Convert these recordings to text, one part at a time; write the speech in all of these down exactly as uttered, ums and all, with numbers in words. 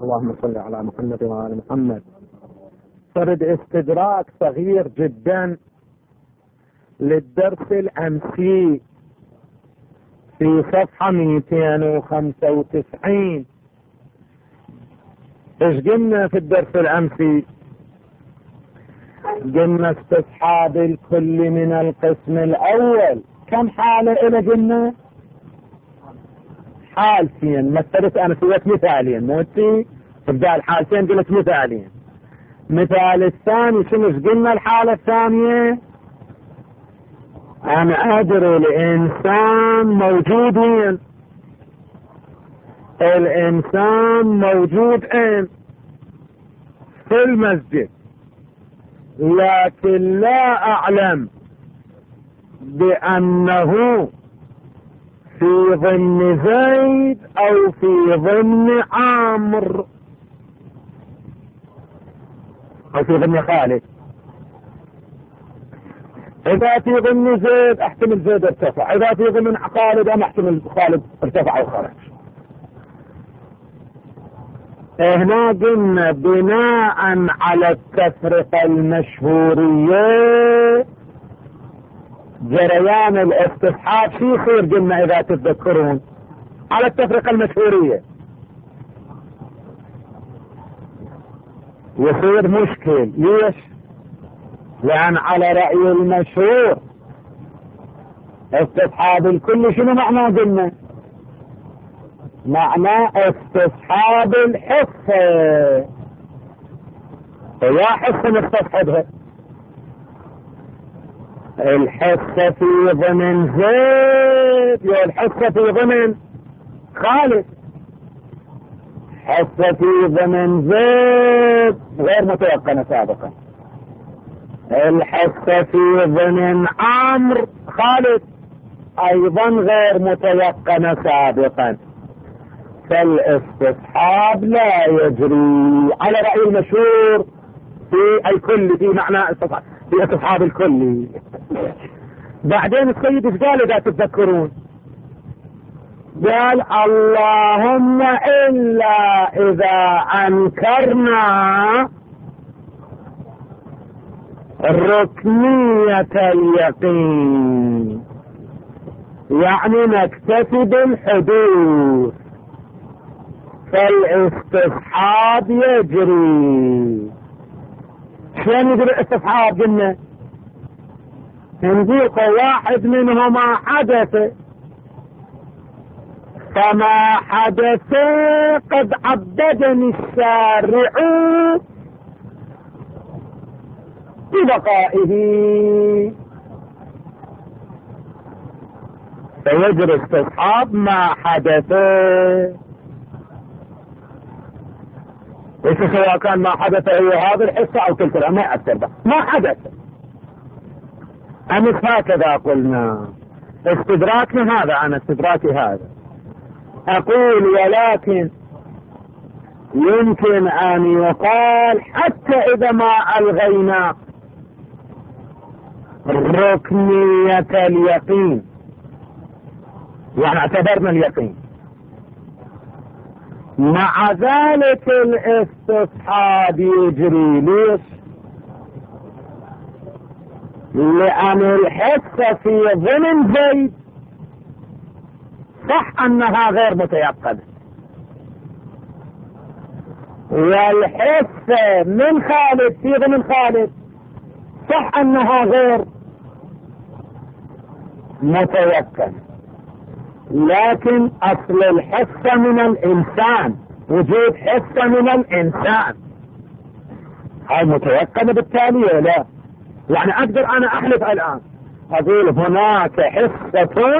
اللهم صل على محمد وعلى محمد. فرد استدراك صغير جدا للدرس الأمسي في صفحة مئتين وخمسة وتسعين. ايش قلنا في الدرس الأمسي؟ قلنا استصحاب الكل من القسم الأول كم حالة إلى قلنا؟ حالتين. مثلت أنا سويت مثالين، موتي تبدأ الحالتين قلت مثالين. مثال الثاني شنو قلنا؟ الحالة الثانية أنا أدري الإنسان موجودين، الإنسان موجود إن في المسجد، لكن لا أعلم بأنه في ضمن زيد أو في ضمن عمرو أو في ضمن خالد. إذا في ضمن زيد احتمل زيد ارتفع، إذا في ضمن خالد أنا احتمل خالد ارتفع وخرج. هنا قلنا بناء على التفرقة المشهورية جريان الاستصحاب شي يصير؟ قلنا إذا تتذكرون على التفرقة المشهورية يصير مشكل. ليش؟ لأن على رأي المشهور استصحاب الكل شنو معناه؟ قلنا معناه استصحاب الحصة. يا حصة نستصحبها، الحصة في ضمن زيد يا الحصة في ضمن خالد. حصة في ضمن زيد غير متيقنة سابقا، الحصة في ضمن عمرو خالد ايضا غير متيقنة سابقا، فالاستصحاب لا يجري على رأي المشهور في الكل، في معنى استصحاب في استصحاب الكل. بعدين السيد ايش قال اذا تتذكرون؟ قال اللهم الا اذا انكرنا ركنية اليقين، يعني نكتفي بالحدوث، فالاستصحاب يجري. شلون يجري الاستصحاب؟ قلنا نقول واحد منهما حدث، فما حدث قد عبدني الشارع ببقائه، فيجري استصحاب ما حدث. ليس سواء كان ما حدث هو هذه الحصة او تلك ما يأثر، ما حدث. أمس هكذا قلنا استدراكنا هذا، أنا استدراكي هذا أقول، ولكن يمكن أن يقال حتى إذا ما ألغينا ركنية اليقين، يعني اعتبرنا اليقين، مع ذلك الاستصحاب يجري. ليش؟ لأن الحصة في ضمن زيد صح أنها غير متيقنة، والحصة من خالد في ضمن خالد صح أنها غير متيقنة، لكن أصل الحصة من الإنسان، وجود حصة من الإنسان هاي متيقنة بالتالي لا. يعني أقدر أنا أحلف الآن أقول هناك حصة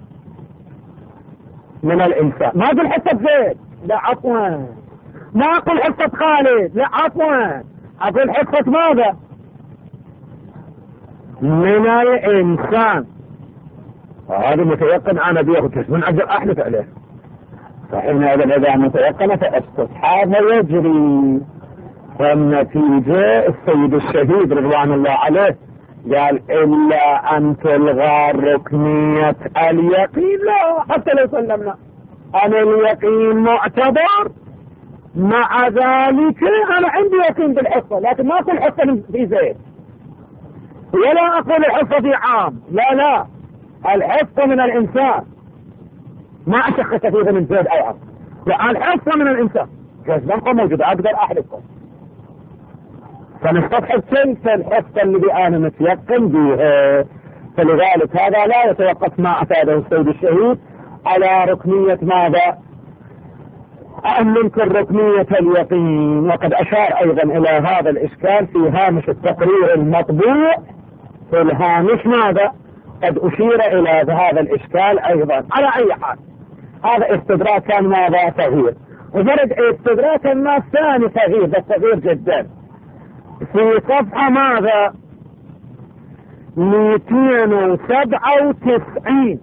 من الإنسان، ما أقول حصة زيد، لا عفوا، ما أقول حصة خالد، لا عفوا، أقول حصة ماذا؟ من الإنسان، وهذا متيقن أنا بيه من أجل أحلف عليه. فحينئذ إذا متيقن فاستصحاب يجري. والنتيجة السيد الشهيد رضوان الله عليه قال إلا أن تلغى ركنية اليقين. لا، حتى لو سلمنا أن اليقين معتبر مع ذلك انا عندي يقين بالحصة، لكن ما اقول حصة في زيد، ولا اقول الحصة في عام، لا لا، الحصة من الانسان، ما اشخص فيه من زيد او عام، لا، الحصة من الانسان جزمكم موجود، اقدر احلفكم. فنستصحب تلك الحصة اللي انا متيقن بها. فلذلك هذا لا يتوقف ما افاده السيد الشهيد على ركنية ماذا؟ أن ننكر ركنية اليقين. وقد أشار أيضا إلى هذا الإشكال في هامش التقرير المطبوع في الهامش ماذا؟ قد أشير إلى هذا الإشكال أيضا. على أي حال هذا استدراكا ماذا؟ تغيير. وفرد استدراكا ما ثاني تغيير، بس تغيير جدا في صفحة ماذا؟ مئتين وسبعة وتسعين.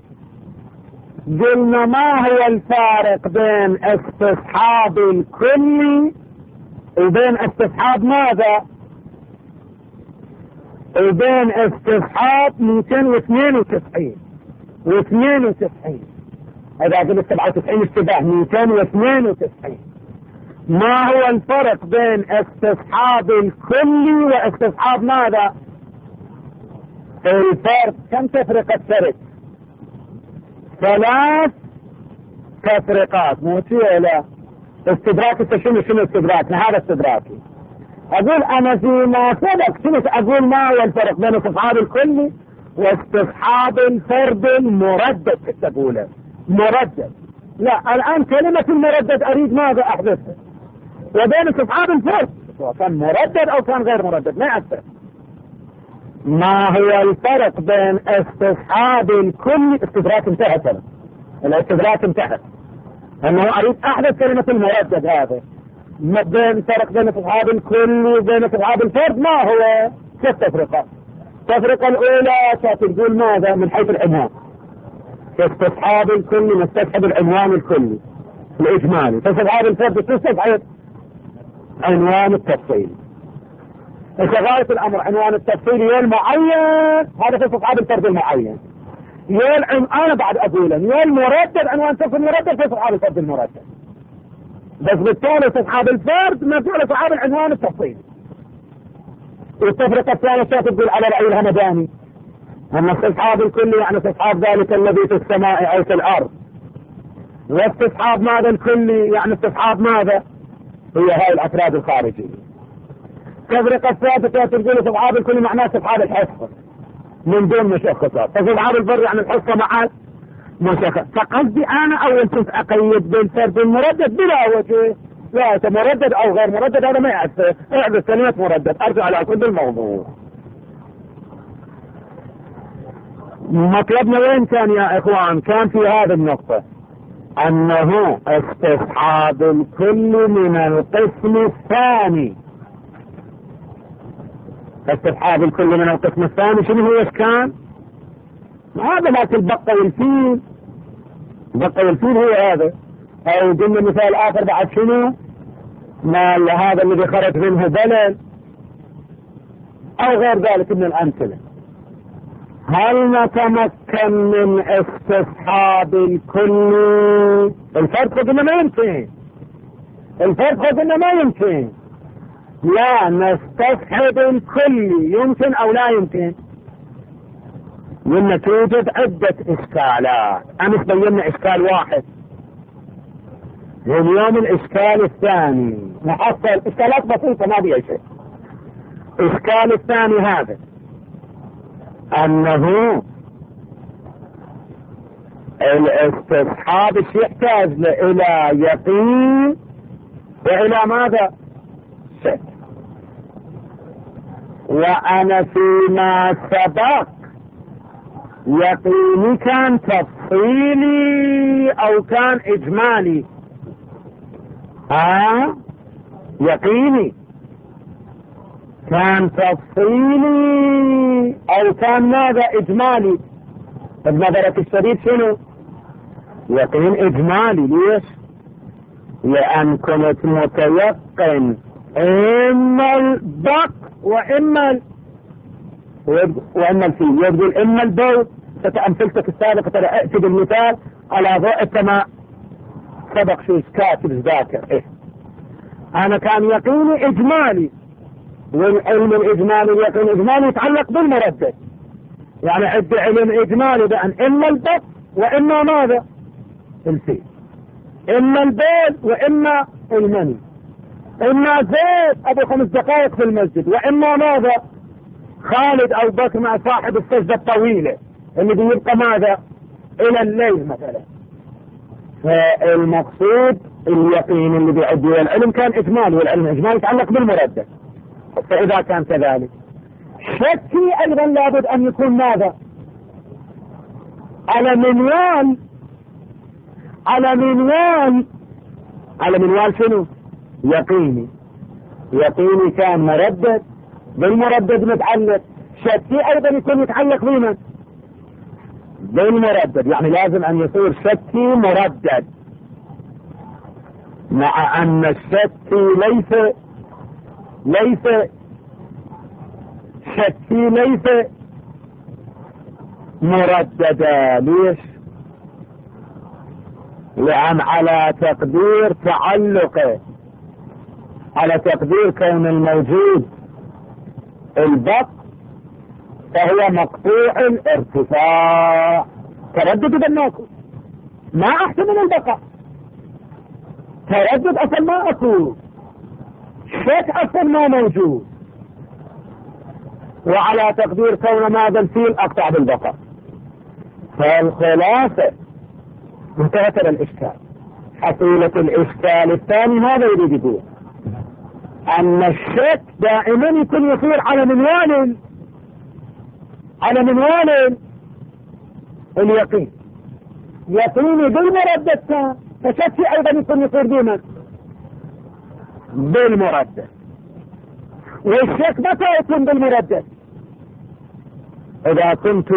قلنا ما هو الفارق بين استصحاب الكلي وبين استصحاب ماذا؟ وبين استصحاب مئتين واثنين وتسعين واثنين وتسعين. اذا قلت سبعة وتسعين اشتباه، مئتين واثنين وتسعين. ما هو الفرق بين استصحاب الكلي واستصحاب ماذا؟ الفرق كم تفرقة فرق؟ ثلاث تفرقات. مو لا استدراك شنو شنو استدراكنا؟ هذا استدراكي. اقول انا فيما سبق شنو اقول؟ ما هو الفرق بين استصحاب الكلي واستصحاب الفرد المردد؟ كنت اقوله مردد. لا، الان كلمة المردد اريد ماذا احذفها، وبين استصحاب الفرد سواء كان مردد او كان غير مردد ما يأثر. ما هو الفرق بين استصحاب الكل؟ استدراك انتهى، كلمة الاستدراك انتهى، انه اريد احدث كلمة المردد. هذا ما بين فرق بين استصحاب الكل وبين استصحاب الفرد. ما هو؟ ست تفرقات. التفرقة الاولى تقول ماذا؟ من حيث العنوان، في استصحاب الكل نستصحب العنوان الكلي الاجمالي، في استصحاب الفرد تستصحب عنوان التفصيل. غاية الامر عنوان التفصيل يا المعين، هذا في استصحاب الفرد المعين. يا العم... انا بعد اقوله يا المردد، عنوان تفصيل المردد في استصحاب الفرد المردد، بس بالتالي استصحاب الفرد ما في استصحاب العنوان التفصيلي. والتفرقة الثانية تقول على رأي الهمداني ان استصحاب الكل يعني استصحاب ذلك الذي في السماء او في الارض، واستصحاب ماذا الكلي يعني استصحاب ماذا؟ هي هاي الافراد الخارجية. التفرقة الثالثة تقول استصحاب الكل معناه استصحاب الحصة من دون مشخصات، فاستصحاب الفرد يعني الحصة مع مشخص. فقصدي انا اول كنت اقيد بالفرد المردد بلا وجه، لا مردد او غير مردد هذا ما يأثر، اعرف كلمة مردد ارجع على كل الموضوع. مطلبنا وين كان يا اخوان؟ كان في هذه النقطة انه استصحاب الكل من القسم الثاني. استصحاب الكل من القسم الثاني شنو هو؟ ايش كان؟ هذا مات البقة والفيل. البقة والفيل هو هذا. او قلنا مثال اخر بعد شنو؟ ما هذا الذي خرج منه بلل او غير ذلك من الامثلة. هل نتمكن من استصحاب الكل؟ الفرق قلنا ما يمكن، الفرق قلنا ما يمكن. لا نستصحب الكل، يمكن او لا يمكن؟ لأن توجد عدة اشكالات. امس بينا اشكال واحد، اليوم الاشكال الثاني نحصل اشكالات بسيطة ما بيها شيء. الاشكال الثاني هذا انه الاستصحاب ايش يحتاج الى يقين والى ماذا؟ شك. وانا فيما سبق يقيني كان تفصيلي او كان اجمالي؟ ها يقيني كان تفصيلي او كان ماذا؟ اجمالي. بنظرك الشديد شنو؟ يقين اجمالي. ليش؟ لان كنت متيقن اما البق واما ال... واما الفيل. يقول اما البوت، ستأمثلتك السابقة ترى ائتي بالمثال على ضوء السماء. سبق شو كاتب ذاكر ايه أنا كان يقيني إجمالي، والعلم الإجمالي اليقين الإجمالي يتعلق بالمردد. يعني عندي علم إجمالي بأن إما البط وإما ماذا؟ الفيل، إما البيض وإما المني، إما زيد أبو خمس دقائق في المسجد، وإما ماذا؟ خالد أو بكر مع صاحب السجدة الطويلة اللي بيبقى ماذا؟ إلى الليل مثلا. فالمقصود اليقين اللي بيعدي العلم كان إجمالي، والعلم الإجمالي يتعلق بالمردد. فإذا كان كذلك شكي أيضا لابد أن يكون ماذا؟ على منوال، على منوال على منوال شنو؟ يقيني. يقيني كان مردد، بالمردد متعلق. شكي أيضا يكون يتعلق بمن؟ بالمردد. يعني لازم أن يصير شكي مردد، مع أن الشكي ليس ليس شكي ليس مرددا. ليش؟ لأن على تقدير تعلقه، على تقدير كون الموجود البط فهو مقطوع الارتفاع. تردد بالناكو ما احتمل البقاء، تردد اصلا ما اكو، شك اصلا ما موجود، وعلى تقدير كون ماذا الفيل اقطع بالبقاء. فالخلاصة انتهت الاشكال. حصيلة الاشكال الثاني هذا يريد يقول ان الشك دائما يكون يصير على منوال على منوال اليقين. يقيني بالمردد كان، فشكي ايضا يكون يصير بمن؟ بالمردد. والشك متى يكون بالمردد؟ اذا كنت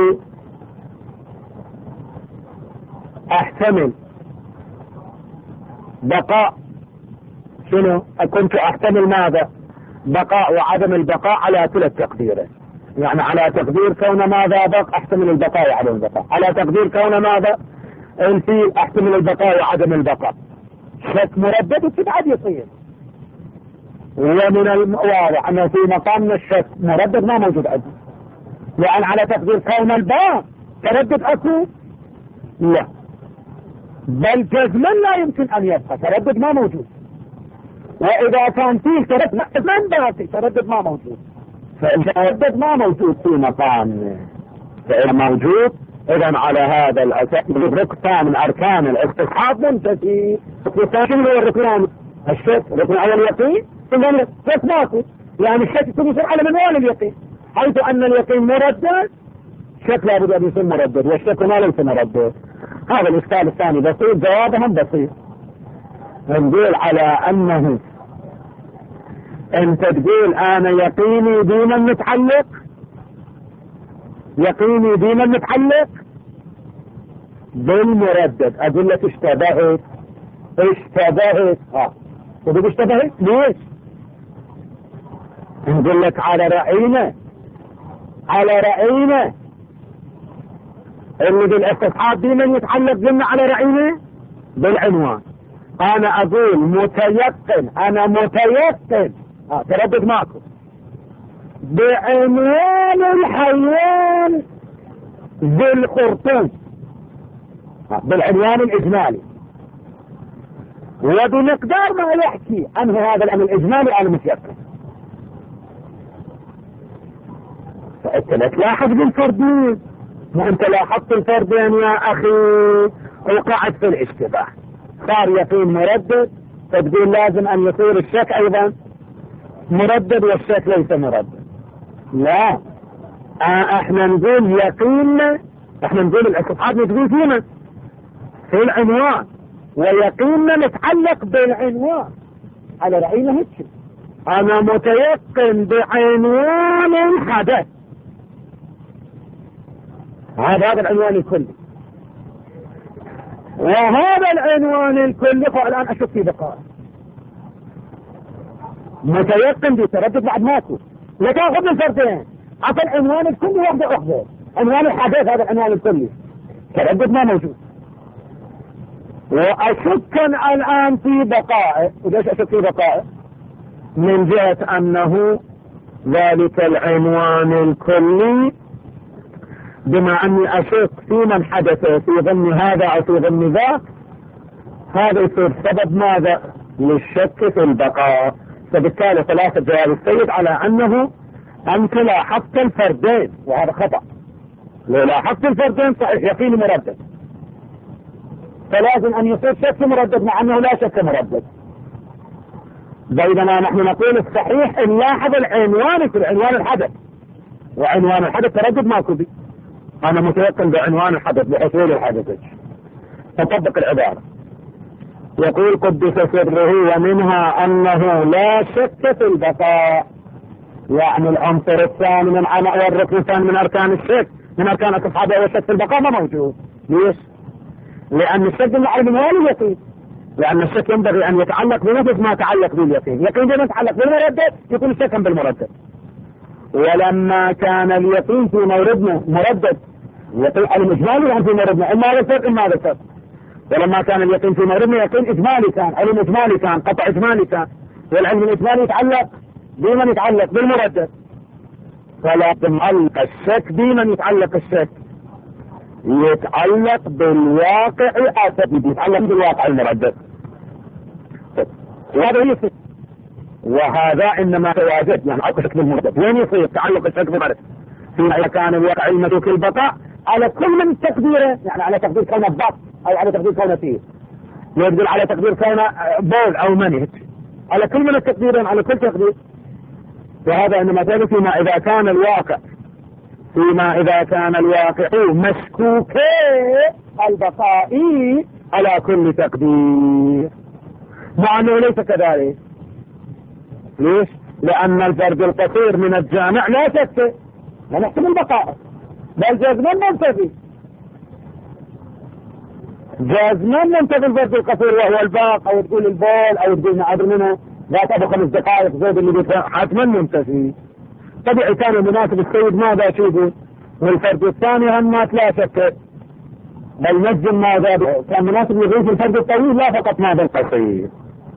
احتمل بقاء، شنو؟ كنت احتمل ماذا؟ بقاء وعدم البقاء على كلا التقديرين. يعني على تقدير كون ماذا بق احتمل البقاء وعدم البقاء، على تقدير كون ماذا الفيل احتمل البقاء وعدم البقاء. شك مردد وتبعد يصير. ومن الواضح انه في مقام الشك مردد ما موجود عندي، لان على تقدير كون الباء تردد اكو؟ لا، بل جزما لا يمكن ان يبقى، تردد ما موجود. واذا كان فيه تردد من باقي، تردد ما موجود. فالتردد ما موجود في مقام، فإذا موجود إذا على هذا الأساس ركن من أركان الاستصحاب منتفي. شنو هو الركن؟ الشك، ركن أول اليقين، ثم الشك ماكو، يعني الشك يكون يصير على منوال اليقين، حيث أن اليقين مردد، شك لابد أن يصير مردد، والشك ما ليس مردد. هذا الإشكال الثاني بسيط، جوابهم بسيط. نقول على أنه انت تقول انا يقيني بمن متعلق، يقيني بمن متعلق بالمردد. اقول لك اشتبهت اشتبهت اه تقول اشتبهت ليش؟ نقول لك على رأينا على رأينا اللي بالاستصحاب بمن يتعلق بمن على رأينا بالعنوان. انا اقول متيقن، انا متيقن اه تردد معكم بعنوان الحيوان ذي الخرطوم، آه بالعنوان الاجمالي، وبمقدار ما يحكي عنه هذا الامر الاجمالي انا متيقن. فانت لا تلاحظ بالفردين، وانت لاحظت الفردين يا اخي وقعت في الاشتباه. صار يقين مردد، فتقول لازم ان يصير الشك ايضا مردد والشك ليس مردد. لا، آه احنا نقول يقيننا، احنا نقول الاستصحاب نقول فينا في العنوان، ويقيننا متعلق بالعنوان على رأينا هيك. انا متيقن بعنوان الحدث، هذا هذا العنوان الكلي، وهذا العنوان الكلي فالان اشك في بقائه. متيقن بتردد بعد ماكو، لكن اخذ الفردين عطى العنوان الكلي واحدة واحدة، عنوان الحدث هذا العنوان الكلي، تردد ما موجود. واشك الان في بقائه. وليش اشك في بقائه؟ من جهة أنه ذلك العنوان الكلي، بما أني أشك في من حدث في ضمن هذا أو في ضمن ذاك، هذا يصير سبب ماذا؟ للشك في البقاء. فبالتالي خلاصة جواب السيد على أنه أنت لاحظت الفردين، وهذا خطأ. لو لاحظت الفردين صحيح يقين مردد، فلازم أن يصير شك مردد مع أنه لا شك مردد. بينما نحن نقول الصحيح إن لاحظ العنوان في العنوان الحدث، وعنوان الحدث تردد ماكو بي، أنا متيقن بعنوان الحدث بحصول الحدث. تطبق العبارة، يقول قدس سره ومنها أنه لا شك في البقاء، يعني العنصر الثاني من والركن الثاني من أركان الشك، من أركان الصحابة والشك في البقاء ما موجود. ليش؟ لأن الشك يعلم من اليقين، لأن الشك ينبغي أن يتعلق بنفس ما تعلق باليقين. يقين بما يتعلق بالمردد يكون شكا بالمردد. ولما كان اليقين في موردنا مردد، يقين علم إجمالي يعني في موردنا إما هذا الفرق إما هذا الفرق. ولما كان اليقين في موردنا يقين إجمالي كان، علم إجمالي كان، قطع إجمالي كان، والعلم الإجمالي يتعلق بمن يتعلق بالمردد. فلا تتعلق الشك بمن يتعلق الشك، يتعلق بالواقع الأساسي، يتعلق بالواقع المردد. وهذا يصير، وهذا إنما تواجد يعني أكو شك بالمردد. وين يصير تعلق الشك بالمردد؟ فيما كان الواقع المتروك البقاء على كل من تقديره، يعني على تقدير كونه ضغط أو على تقدير كونه فيه، يقدر على تقدير كونه بول أو منهج، على كل من التقديرين، على كل تقدير. وهذا إنما تواجد فيما إذا كان الواقع فيما إذا كان الواقع مشكوكي البقاء على كل تقدير، مع أنه ليس كذلك. ليش؟ لأن الفرد القصير من الجامع لا شك لا نحسب البقاء، بل جازما ننتفي جازما ننتفي الفرد القصير وهو الباق، أو تقول البول أو تقول نعبر منه ذات أبو خمس دقائق زود اللي بيتفع حتما ننتفي. طبيعي كان مناسب السيد ماذا شوفوا، والفرد الثاني همات لا شك، بل نجم ماذا كان مناسب يغيث الفرد الطويل لا فقط ماذا القصير.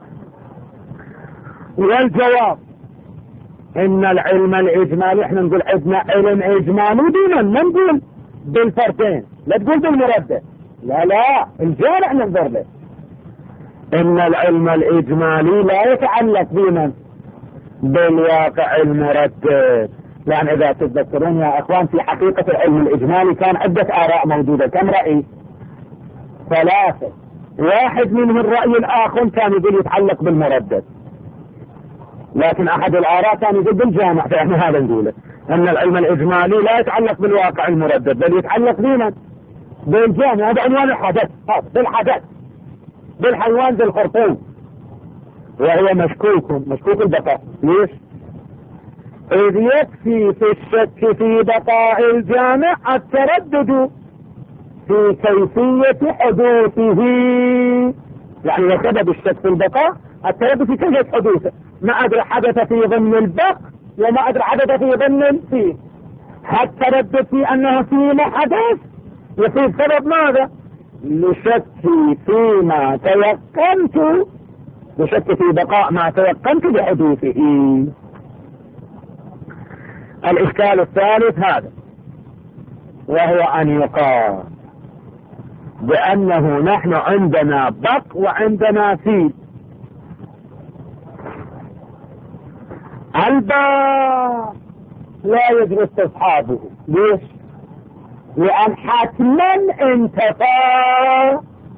والجواب ان العلم الاجمالي، احنا نقول عندنا علم اجمالي دينا، ما نقول بالفردين، لا تقول بالمردد، لا لا الجامع ننظر له. ان العلم الاجمالي لا يتعلق بمن بالواقع المردد. يعني اذا تتذكرون يا اخوان في حقيقة العلم الاجمالي كان عدة اراء موجودة، كم رأي؟ ثلاثة. واحد منهم الرأي الاخر كان يقول يتعلق بالمردد، لكن احد الاراء كان يقول بالجامع. فاحنا هذا نقوله ان العلم الاجمالي لا يتعلق بالواقع المردد، بل يتعلق بمن؟ بالجامع. هذا عنوان الحدث، بالحدث، بالحيوان ذي الخرطوم، وهو مشكوك مشكوك البقاء. ليش؟ إذ يكفي في الشك في بقاء الجامع التردد في كيفية حدوثه، يعني سبب الشك في البقاء التردد في كيفية حدوثه. ما أدري حدث في ضمن البق وما أدري حدث في ضمن الفيه، حتى التردد في أنه فيما حدث يصير سبب ماذا؟ لشكي فيما تيقنت، لشك في بقاء ما تيقنت بحدوثه. الإشكال الثالث هذا، وهو أن يقال بأنه نحن عندنا بق وعندنا فيل. البق لا يجري استصحابه. ليش؟ لأن حتما انتفى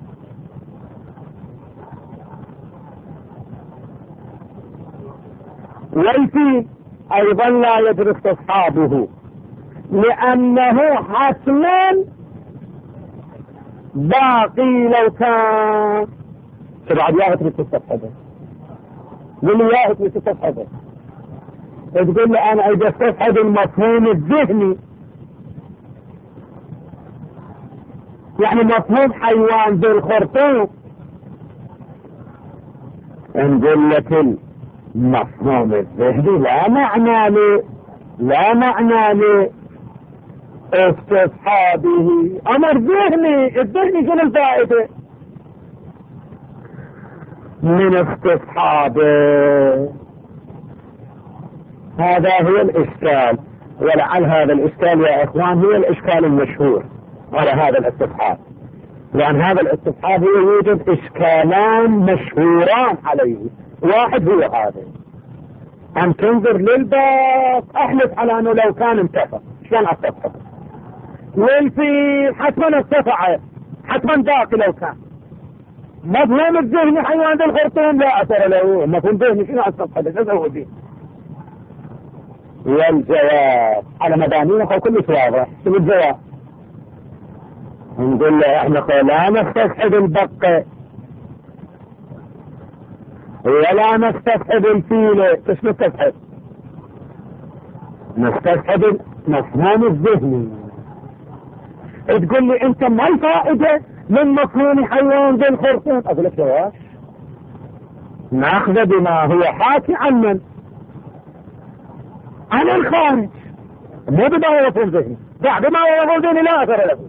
والفيل أيضا لا يجري استصحابه، لأنه حتما باقي لو كان. تبعد ياهت بتستصحبه، قل لي ياهت بتستصحبه، تقول لي أنا إذا استصحب المفهوم الذهني، يعني مفهوم حيوان ذي الخرطوم، نقول لك المفهوم الذهني لا معنى له، لا معنى له استصحابه، امر ذهني. الذهني شنو الفائدة من استصحابه؟ هذا هو الإشكال، ولعل هذا الإشكال يا إخوان هو الإشكال المشهور على هذا الاستصحاب، لأن هذا الاستصحاب يوجد إشكالان مشهوران عليه. واحد هو هذا، أن تنظر للباب، أحلف على أنه لو كان انتفع شلون استصحب؟ والفيل حتما ارتفع، حتما باقي لو كان. مفهوم الذهني حيوان ذا الخرطوم لا أثر له، مفهوم ذهني شنو استصحب؟ ايش اسوي فيه؟ والجواب على مبانينا كلش واضح. شو الجواب؟ نقول له احنا لا نستصحب البقة ولا نستصحب الفيلة. ايش نستصحب؟ نستصحب المفهوم الذهني. تقول لي انت ما الفائدة من مفهوم حيوان ذي الخرطوم؟ اقول لك جواب ناخذ بما هو حاكي عن من؟ عن الخارج، مو بما هو مفهوم ذهني. بعد ما هو مفهوم ذهني لا اثر له.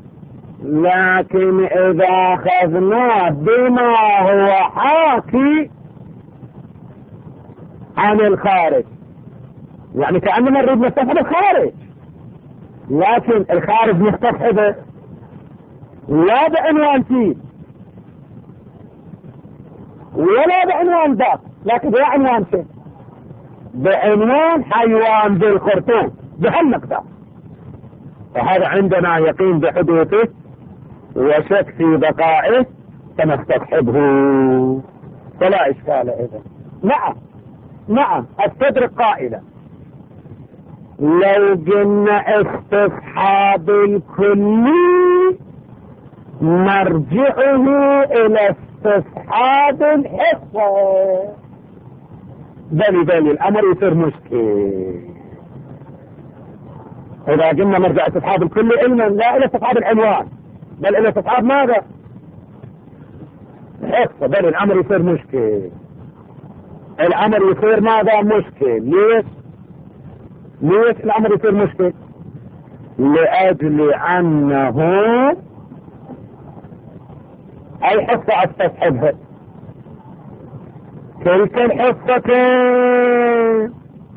لكن اذا اخذناه بما هو حاكي عن الخارج، يعني كأننا نريد نستصحب الخارج، لكن الخارج نستصحبه لا بعنوان فيل ولا بعنوان ذات، لكن بعنوان شيء، بعنوان حيوان ذي الخرطوم بهالمقدار. فهذا عندنا يقين بحدوثه وشك في بقائه فنستصحبه، فلا إشكال إذا. نعم نعم استدرك قائلا لو قلنا استصحاب الكلي نرجعه الى استصحاب الحصة، بلي بلي الامر يصير مشكل. اذا قلنا نرجع استصحاب الكلي علما لا الى استصحاب العنوان بل الى استصحاب ماذا؟ الحصة، بل الامر يصير مشكل. الامر يصير ماذا؟ مشكل. ليش؟ ليش الامر يصير مشكل؟ لاجل انه اي حصة استصحبها؟ تلك الحصتين.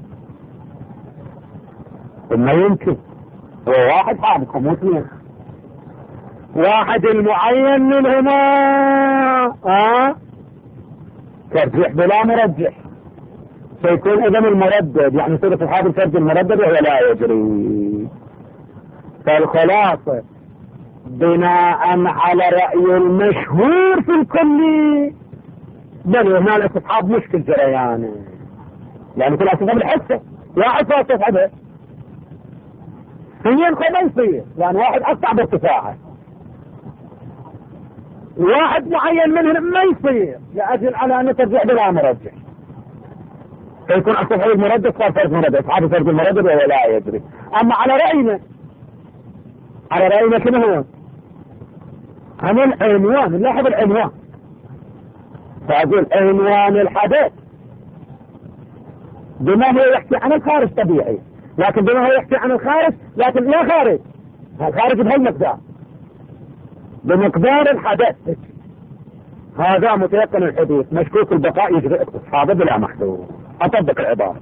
ما يمكن هو واحد حابكم مو اثنين، واحد المعين منهما اه ترجيح بلا مرجح، سيكون اذا المردد يعني يصير استصحاب الفرد المردد وهو لا يجري. فالخلاصة بناء على رأي المشهور في الكلي بل هنا الاستصحاب مشكل جريانه، يعني كل استصحاب الحصة واحد صار استصحبها هي ما يصير، يعني واحد اقطع بارتفاعه، واحد معين منهم ما يصير لأجل على أن ترجع بلا مرجح، فيكون استصحاب المردد صار فرد مردد، استصحاب فرد المردد وهو لا يجري. اما على رأينا على رأينا كما هو عن العنوان، نلاحظ العنوان، فأقول عنوان الحدث بما هو يحكي عن الخارج طبيعي، لكن بما هو يحكي عن الخارج لكن لا خارج، الخارج بهالمقدار بمقدار الحدث، هذا متيقن الحدوث مشكوك البقاء يجري استصحابه بلا محدود. أطبق العبارة.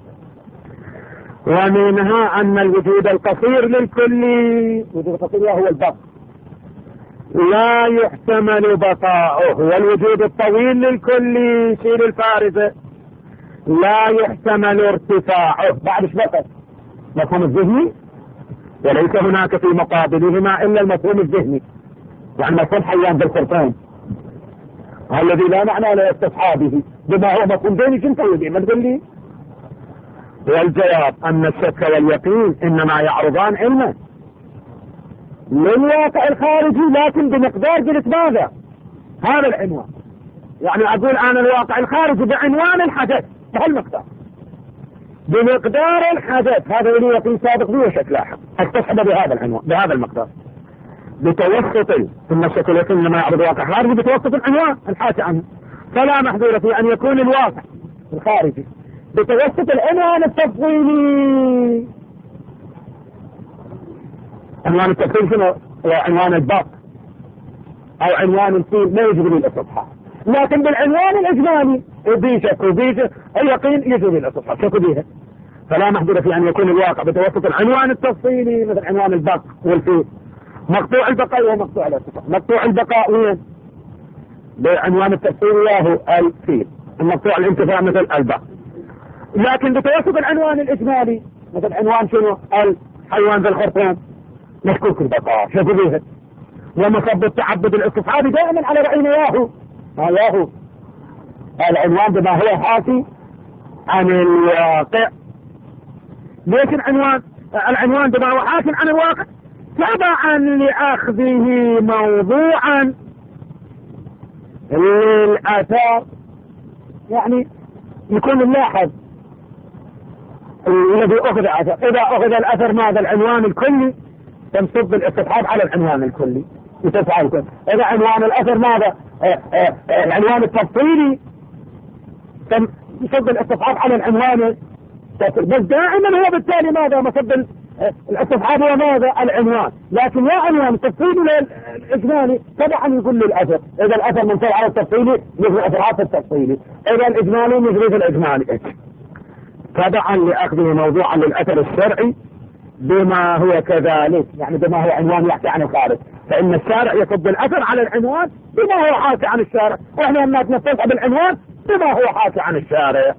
ومنها أن الوجود القصير للكلي، وجود القصير هو البقاء، لا يحتمل بقاؤه، والوجود الطويل للكلي شيل الفارزة لا يحتمل ارتفاعه. بعد ايش بقى؟ مفهوم الذهني، وليس هناك في مقابلهما إلا المفهوم الذهني، يعني مفهوم حيوان بالخرطوم الذي لا معنى لاستصحابه بما هو مفهوم ذهني. شو نسوي به؟ ما تقول لي. والجواب أن الشك واليقين إنما يعرضان علما للواقع الخارجي، لكن بمقدار قلت ماذا؟ هذا العنوان، يعني أقول أنا الواقع الخارجي بعنوان الحدث بهالمقدار بمقدار الحدث، هذا اللي يقين سابق به وشك لاحق، استصحب بهذا العنوان بهذا المقدار بتوسط. ثم الشك واليقين إنما يعرض الواقع الخارجي بتوسط العنوان الحاكي عنه، فلا محذور في أن يكون الواقع الخارجي بتوسط العنوان التفصيلي. عنوان التفصيل شنو؟ هو عنوان الباق او عنوان الفيل، ما يجب للاستصحاب، لكن بالعنوان الاجمالي يبي شك وبي اليقين يجب للاستصحاب. شكو بيها فلا محدود في أن يكون الواقع بتوسط العنوان التفصيلي مثل عنوان البق والفيل. مقطوع البقاء وهو مقطوع الاتصال. مقطوع البقاء وين؟ بعنوان التفصيلي وهو الفيل. المقطوع الانتفاع مثل البق. لكن بتوسط العنوان الإجمالي مثل عنوان شنو؟ الحيوان ذا الخرطوم مشكوك البقاء. شوفوا بيها. ومصب التعبد الاستصحابي دائما على رأينا ياهو. ما ياهو العنوان بما هو حاكي عن الواقع. ليش العنوان العنوان بما هو حاكي عن الواقع؟ تبعا لأخذه موضوعا للآثار. يعني يكون نلاحظ الذي أخذ الأثر. إذا أخذ الأثر ماذا؟ العنوان الكلي تنصب الاستصحاب على العنوان الكلي وتفعل كل. إذا عنوان الأثر ماذا؟ آآ آآ العنوان التفصيلي تنصب الاستصحاب على العنوان. بس دائما هو بالتالي ماذا؟ مصب الاستصحاب هو ماذا؟ العنوان. لكن يا عنوان التفصيلي الإجمالي طبعا يقول لي الأثر. إذا الأثر منصب على التفصيلي نجري الأثرات التفصيلي. إذا الإجمالي نجري في الإجمالي. تبعا لأخذه موضوعا للأثر الشرعي بما هو كذلك، يعني بما هو عنوان يحكي عن الخارج. فإن الشارع يصب الأثر على العنوان بما هو حاكي عن الشارع، وإحنا الناس نستصحب العنوان بما هو حاكي عن الشارع.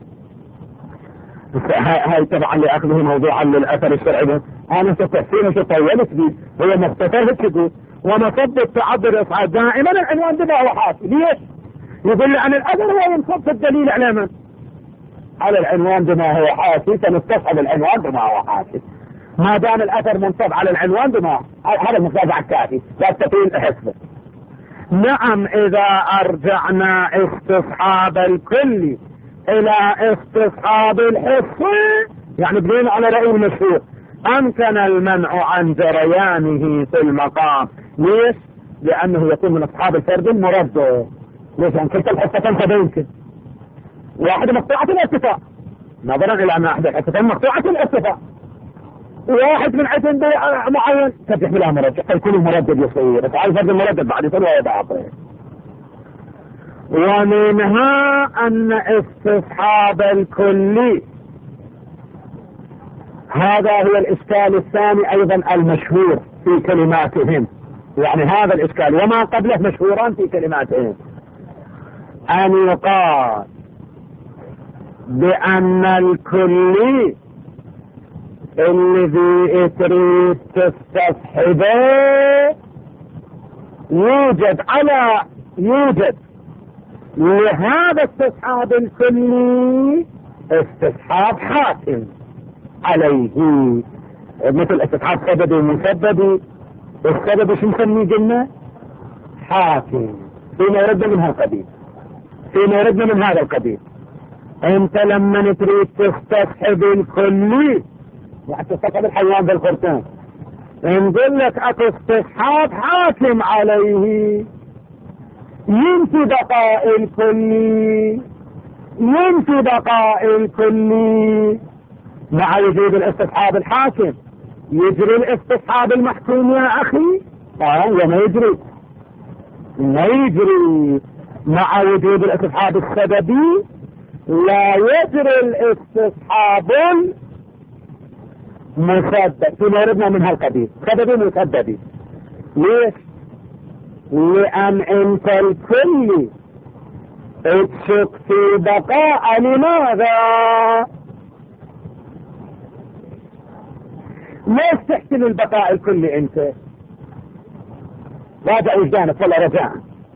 هاي طبعا لأخذه موضوعا للأثر الشرعي. أنا ستحسين شو طولت بي هو مختصر كده. ومصب التعبر إصعاد دائما العنوان بما هو حاكي. ليش؟ يقول لي عن الأثر هو ينصب الدليل على من؟ على العنوان بما هو حاكي. فنستصحب العنوان بما هو حاكي ما دام الأثر منصب على العنوان بما هذا المخازع الكافي. لا تستطيع حسبه. نعم إذا أرجعنا استصحاب الكل إلى استصحاب الحصي، يعني بنينا على رأي المشهور، أمكن المنع عن جريانه في المقام. ليش؟ لأنه يكون من أصحاب الفرد المرد. ليش؟ أن كلتا الحصتين تبينك واحدة مقطوعة الاتفاق نظرا إلى أن أحد الحصتين مقطوعة الاتفاق، واحد من عدن معين ترجح بلا مرجع فيكون المردد يصير. فعلى فرد المردد بعد يصير ويضعطه. ومنها أن استصحاب الكلي هذا هو الإشكال الثاني أيضا المشهور في كلماتهم. يعني هذا الإشكال وما قبله مشهوران في كلماتهم. أن يقال بأن الكلي الذي تريد تستصحبه يوجد على يوجد لهذا استصحاب الكلي استصحاب حاكم عليه، مثل استصحاب سبب ومسبب. السبب شو نسميه قلنا؟ حاكم. فيما يردنا من هذا القبيل فيما يردنا من هذا القبيل. انت لما تريد تستصحب الكلي يعني تستصحب الحيوان بالخرطوم نقول لك اكو استصحاب حاكم عليه ينفي بقاء الكلي ينفي بقاء الكلي مع وجود الاستصحاب الحاكم. يجري الاستصحاب المحكوم يا اخي؟ اه وما يجري ما يجري مع وجود الاستصحاب السببي. لا يجري الاستصحاب المسبب فيما يردنا من هالقبيل سببي مسببي. ليش؟ لأن انت الكل تشك في بقاء. لماذا؟ ليش تحسن البقاء الكلي انت؟ راجع وجدانك ولا رجع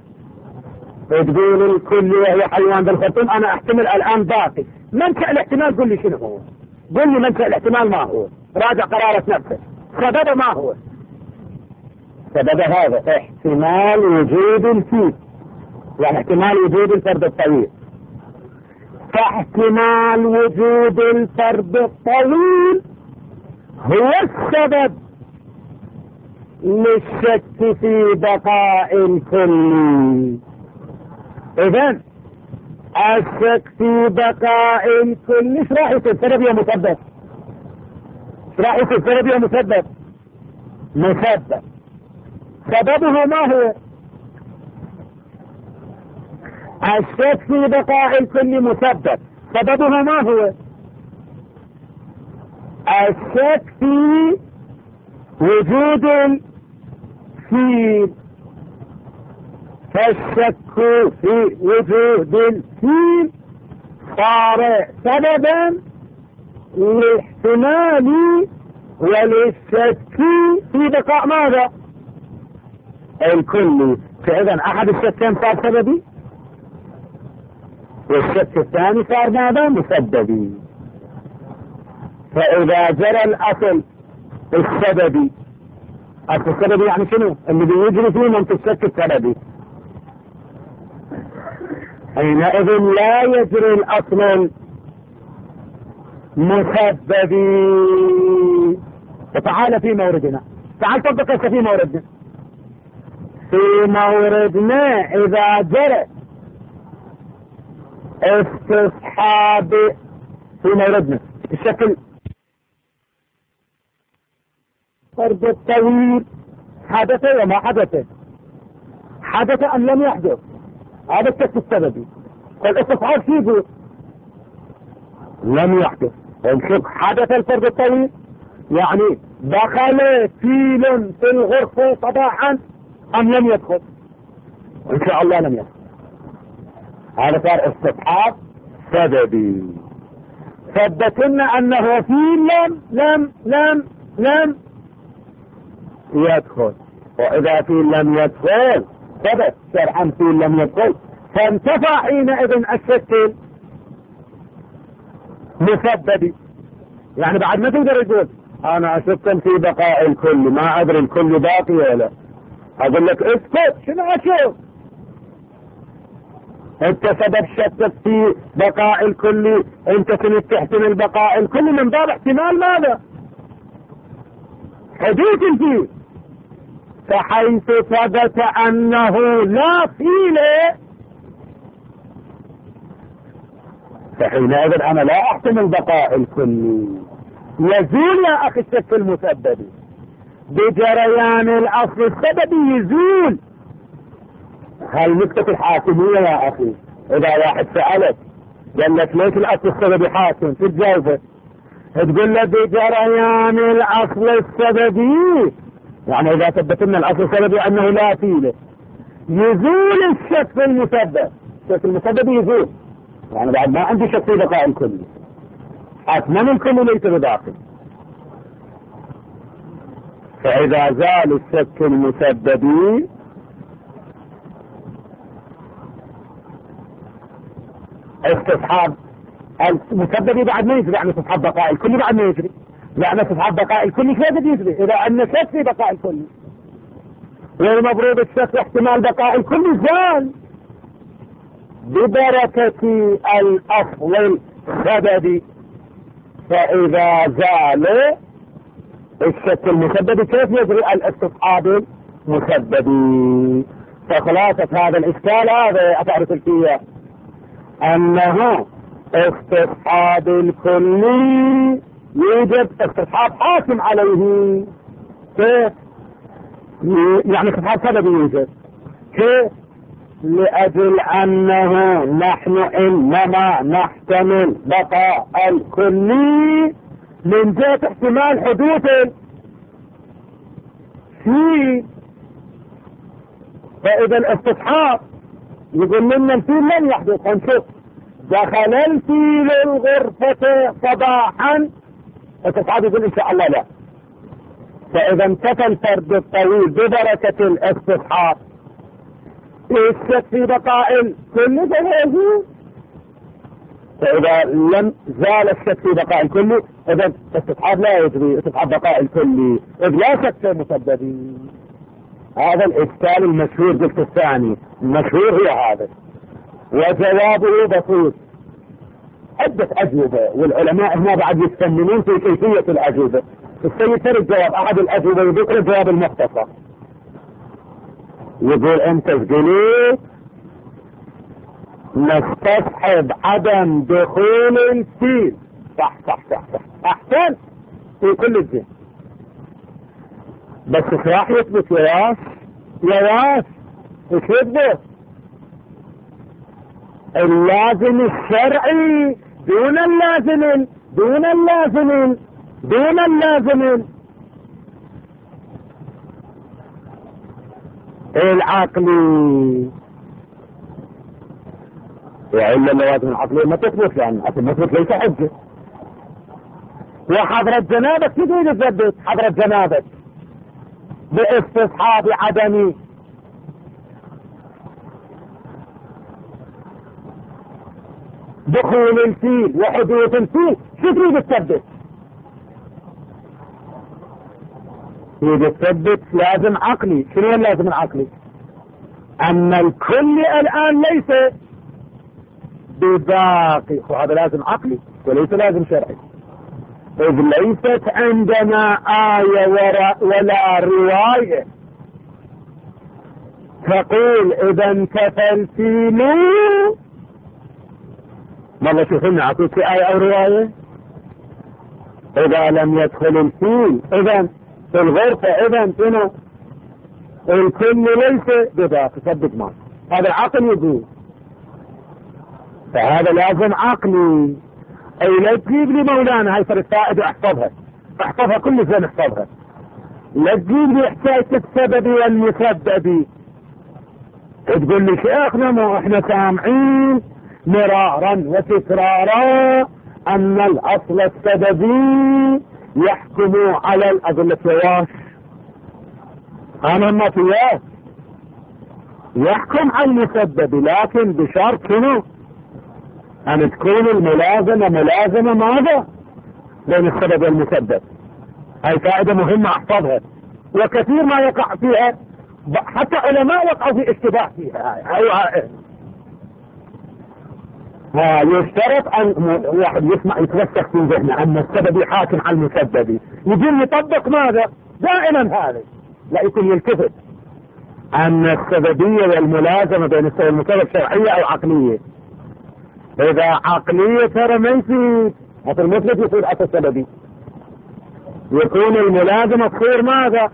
تقول الكل وهو حيوان بالخرطوم. انا احتمل الان باقي منشأ الاحتمال. قل لي شنو هو؟ قل لي منشأ الاحتمال ما هو؟ راجع قرارة نفسك. سببه ما هو؟ سبب هذا احتمال وجود الفيل يعني احتمال وجود الفرد الطويل. فاحتمال وجود الفرد الطويل هو السبب للشك في بقاء الكل. اذن الشك في بقاء الكل ايش راح يصير؟ سبب يا مسبب؟ ايش راح يصير؟ سبب يا مسبب؟ مسبب. سببه ما هو؟ الشك في بقاء الكل مسبب. سببه ما هو؟ الشك في وجود الفيل، فالشك في وجود الفيل صار سببا للاحتمال وللشك في بقاء ماذا؟ الكلي. فإذا أحد الشكين صار سببي والشك الثاني صار ماذا؟ مسببي. فإذا جرى الأصل السببي، أصل السببي يعني شنو؟ اللي بيجري فيه منطق الشك السببي، حينئذ لا يجري الأصل المسببي. وتعال في موردنا، تعال طبق في موردنا. في موردنا إذا جرى استصحاب في موردنا الشكل فرض الطويل حدث وما حدث، حدث أم لم يحدث، هذا الشك السببي. فالاستصحاب فيه لم يحدث، ونشوف حدث الفرض الطويل يعني دخل فيل في الغرفة صباحا أم لم يدخل، وإن شاء الله لم يدخل. هذا صار استصحاب سببي. ثبتنا أنه فيل لم لم لم لم يدخل، وإذا فيل لم يدخل ثبت شرعا فيل لم يدخل، فانتفى حينئذ الشك مسببي. يعني بعد ما تقدر تقول انا اشك في بقاء الكل، ما ادري الكل باقي ولا، اقول لك اسكت شنو اشوف؟ انت سبب شكك في بقاء الكل، انت كنت تحتمل بقاء الكل من باب احتمال ماذا؟ حدوث فيه. فحيث ثبت انه لا فيل، فحينئذ انا لا احتمل بقاء الكل. يزول يا اخي الشك المسببي بجريان الاصل السببي، يزول. هل نكتة الحاكمية يا اخي؟ اذا واحد سألك قال لك ليش الاصل السببي حاكم، تتجاوبه تقول له بجريان الاصل السببي، يعني اذا ثبتنا الاصل السببي انه لا فيله يزول الشك المسبب. الشك المسبب يزول، يعني بعد ما عندي شك في بقاء الكل، حتما الكل ليس بداخل. فإذا زال الشك المسبب استصحاب المسبب بعد ما يجري، يعني استصحاب بقاء الكل بعد ما يجري، لأن استصحاب بقاء الكل كيف يجري؟ إذا أن شك في بقاء الكل والمفروض الشك احتمال بقاء الكل زال ببركة الأصل السببي. فإذا زال الشك المسبب كيف يجري الاستصحاب المسببي؟ فخلاصة هذا الإشكال هذا أتعرف فيه أنه استصحاب الكلي يوجد استصحاب حاكم عليه. كيف؟ يعني استصحاب سببي يوجد. كيف؟ لأجل أنه نحن إنما نحتمل بقاء الكلي من جهة احتمال حدوث فيه. فإذا الاستصحاب يقول لنا الفيل لن يحدث، ونشوف دخل الفيل الغرفة صباحا، الاستصحاب يقول إن شاء الله لا. فإذا انتفى الفرد الطويل ببركة الاستصحاب الشك في بقاء الكل فهو. فإذا لم زال الشك في بقاء الكل إذا استصحاب لا يجري، استصحاب بقاء الكل إذ لا شك مسببي. هذا الإشكال المشهور قلت الثاني المشهور هو هذا، وجوابه بسيط. عدة أجوبة والعلماء هنا بعد يتفننون في كيفية الأجوبة. السيد فرد جواب أحد الأجوبة يذكر الجواب المختصر، يقول أنت قلت نستصحب عدم دخول الفيل. صح صح صح صح أحسن في كل الدين، بس ايش راح يثبت يا واس يا واس؟ ايش يثبت؟ اللازم الشرعي دون اللازم دون اللازم دون اللازم العقلي. وإلا اللوازم العقلية ما تثبت، لأن التثبت ليس حجة. وحضرة جنابك تقول تثبت حضرة جنابك باستصحاب عدم دخول الفيل وحدوث الفيل. شو تريد تثبت؟ تريد تثبت لازم عقلي. شنو اللازم العقلي؟ أن الكل الآن ليس بباقي، وهذا لازم عقلي وليس لازم شرعي، إذ ليست عندنا آية ولا رواية تقول إذا انتفى الفيل. والله شوف لنا أعطيك آية أو رواية. إذا لم يدخل الفيل إذا في الغرفة إذا شنو؟ الكل ليس بباقي. صدق ما هذا العقل يقول، فهذا لازم عقلي. اي لا تجيب لي مولانا هاي صارت فائدة احفظها احفظها كل زين احفظها. لا تجيب لي حكاية السبب والمسبب تقول لي شيخنا ما احنا سامعين مرارا وتكرارا ان الاصل السببي يحكم على الادلة. فياش انا ما فياش يحكم على المسبب، لكن بشرط شنو؟ أن تكون الملازمة ملازمة ماذا؟ بين السبب والمسبب. هاي فائدة مهمة احفظها، وكثير ما يقع فيها حتى علماء وقعوا في اشتباه فيها. هاي هاي ها يشترط أن واحد يسمع يتوسخ في ذهنه أن السبب حاكم على المسبب، يجي يطبق ماذا؟ دائما هذا لا يكون يلتفت أن السببية والملازمة بين السبب والمسبب شرعية أو عقلية. إذا عقلية ترى ما يصير، مثل المثبت يصير حتى السببي، يكون الملازمة تصير ماذا؟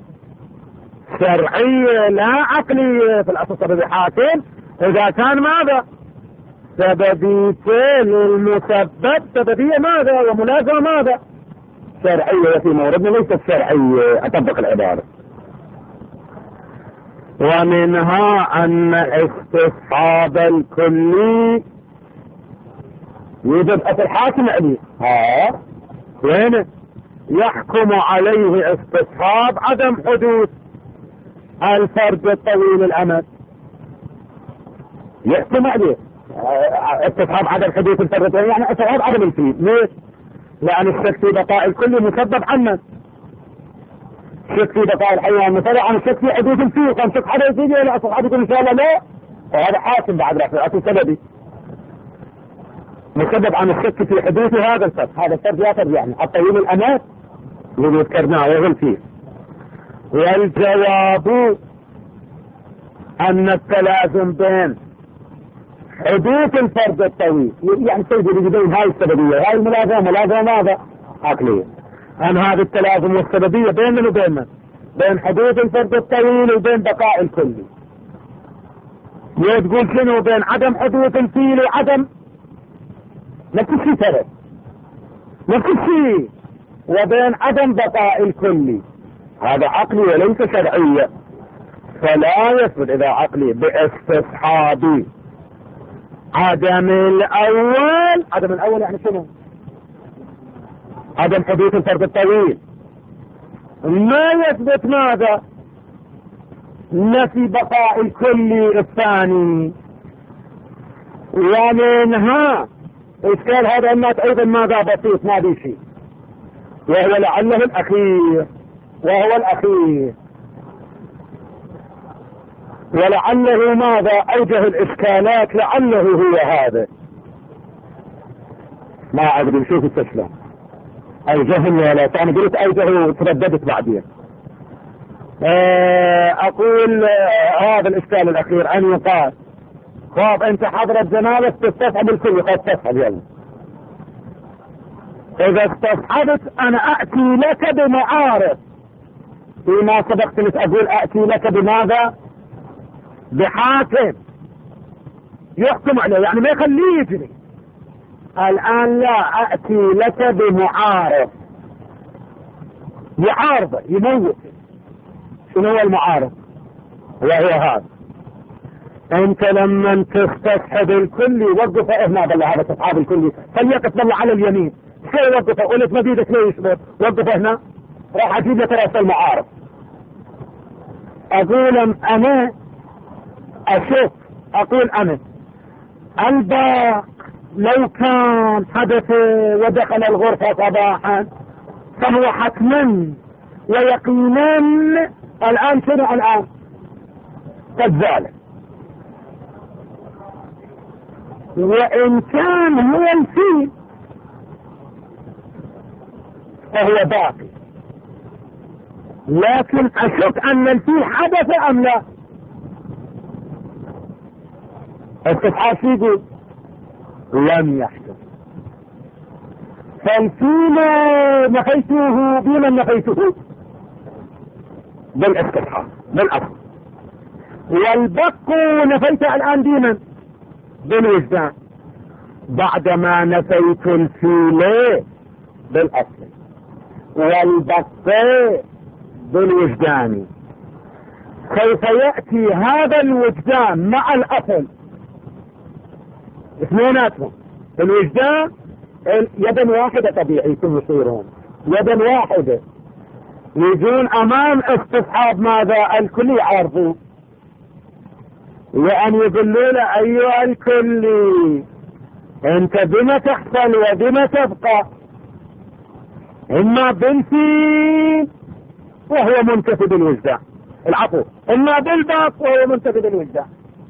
شرعية لا عقلية. في الأصل السببي حاكم إذا كان ماذا؟ سببيتين المسبب سببية ماذا؟ وملازمة ماذا؟ شرعية. وفي موردنا ليست شرعية. أطبق العبارة. ومنها أن استصحاب الكلي يوجد أصل حاكم عليه. ها وين يحكم عليه استصحاب عدم حدوث الفرد الطويل الأمد. يحكم عليه استصحاب عدم حدوث الفرد الطويل، يعني استصحاب عدم الفيل. ليش؟ لأن الشك في بقاء الكل مسبب عنه. شك في بقاء الحيوان مسبب عن الشك في حدوث الفيل. كان شك حدا يزيد ولا أصل حدا يقول إن شاء الله لا، وهذا حاكم بعد رأسه أصل سببي مسبب عن الشك في حدوث هذا الفرد. هذا الفرد لا فرد يعني الطويل الأمات اللي ذكرناه ويغل فيه. والجواب أن التلازم بين حدوث الفرد الطويل يعني سيدي بين هاي السببية هاي الملازمة ملازمة ماذا؟ عقلية. أن هذا التلازم والسببية بين من وبين بين حدوث الفرد الطويل وبين بقاء الكلي. تقول شنو؟ بين عدم حدوث الفيل وعدم نفس الشيء ترى نفس الشيء، وبين عدم بقاء الكلي. هذا عقلي وليس شرعية، فلا يثبت إذا عقلي باستصحاب عدم الأول. عدم الأول يعني شنو؟ عدم حدوث الفرد الطويل. ما يثبت ماذا؟ نفي بقاء الكلي الثاني. ومنها إشكال هذا الناس أيضا ماذا؟ بسيط ما بي شيء، وهو لعله الأخير وهو الأخير ولعله ماذا؟ أوجه الإشكالات لعله هو هذا. ما أدري شوف التسلم أوجه ولا أنا قلت أوجه وترددت بعدين. أقول هذا الإشكال الأخير أن يقال خاب أنت حضرت جنابك تستصحب الكل قد تسحب. يلا إذا استصحبت أنا أأتي لك بمعارف فيما سبقت لك أقول أأتي لك بماذا؟ بحاكم يحكم عليه يعني ما يخليه يجري. الآن لا أأتي لك بمعارف يعارضه يموت. شنو هو المعارض؟ وهو هذا. انت لما تستصحب الكل يوقف هنا بالله، هذا استصحاب الكل فليقف بالله على اليمين. شو يوقفه؟ قلت مديدك ليه يشبه؟ وقفه هنا. راح اجيب لك راس المعارض. اقول انا اشوف اقول انا الباق لو كان حدث ودخل الغرفة صباحا فهو حتما ويقينا الان شنو الان قد زال، وان كان هو الفيل فهو باقي، لكن اشك ان الفيل حدث ام لا. استصحاب شو يقول؟ لم يحدث. فالفيل نفيته بمن نفيته؟ بالاستصحاب بالاصل. والبق نفيته الان بمن؟ بالوجدان. بعدما نفيت الفيل بالاصل والبق بالوجدان، كيف يأتي هذا الوجدان مع الاصل اثنيناتهم؟ الوجدان يدا واحدة طبيعي يصيرون يدا واحدة، يجون امام استصحاب ماذا؟ الكل يعارضون، وان يقولوا له ايها الكلي انت بما تحصل وبما تبقى، اما بالفيل وهو منتفي بالوجدان، العفو، اما بالباق وهو منتفي بالوجدان،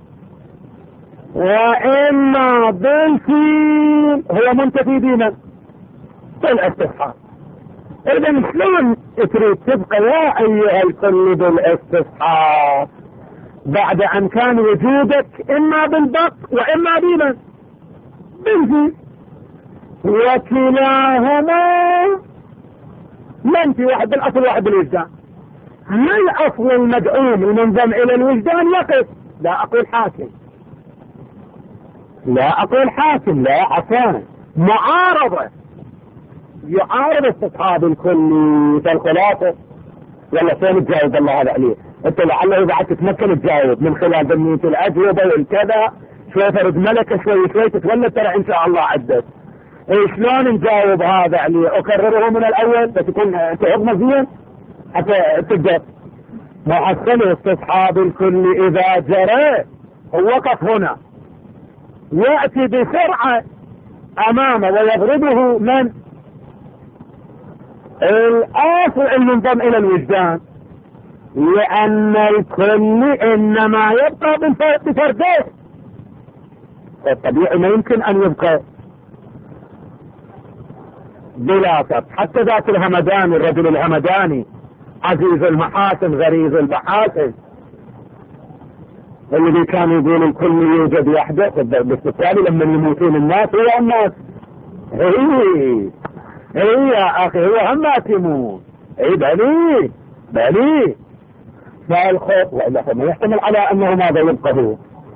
واما بالفيل هو منتفي بنا بالاستصحاب. اذا شلون تريد تبقى يا ايها الكل بالاستصحاب بعد ان كان وجودك اما بالبق واما بنا بالفيل، وكلاهما منفي، واحد بالاصل واحد بالوجدان. ما الاصل المدعوم المنضم الى الوجدان يقف؟ لا اقول حاكم، لا اقول حاكم، لا عفان، معارضة، يعارض استصحاب الكل. فالخلاصة يلا فين تجاوب الله هذا عليه؟ انت لعله اذا عدت تتمكن تجاوب من خلال بنية الاجوبة والكذا، شوي فرد ملكة شوي شوي تتولد ترى ان شاء الله عدت. ايه شلون نجاوب هذا عليه؟ اكرره من الاول بتكون تعظم زين حتى تقدر. محصل استصحاب الكل اذا جرى وقف هنا يأتي بسرعة امامه ويضربه من الاصل المنضم الى الوجدان، لان الكل انما يبقى بفرديه، الطبيعي ما يمكن ان يبقى بلا فرد. حتى ذاك الهمداني، الرجل الهمداني عزيز المحاسن غريز البحاسن الذي كان يقول الكل يوجد وحده، بالتالي لما يموتون الناس هو الناس ايه ايه يا اخي هو هم ناس يموت ايه بلي بلي فالخوف وإلا ما يحتمل على انه ماذا يبقى هو.